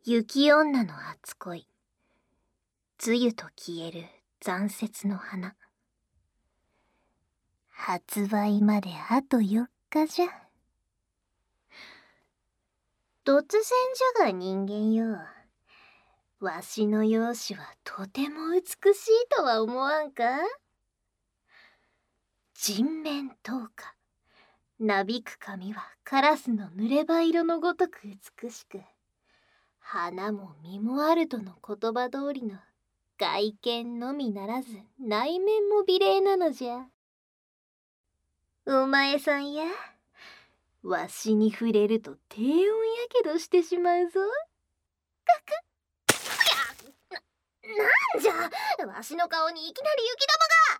雪女の初恋、梅雨と消える残雪の花。発売まであと4日じゃ。突然じゃが人間よ。わしの容姿はとても美しいとは思わんか？人面桃花、なびく髪はカラスの濡れ葉色のごとく美しく、花も実もあるとの言葉通りの外見のみならず内面も美麗なのじゃ。お前さんや、わしに触れると低温やけどしてしまうぞ。かく。いや、なんじゃ、わしの顔にいきなり雪玉が。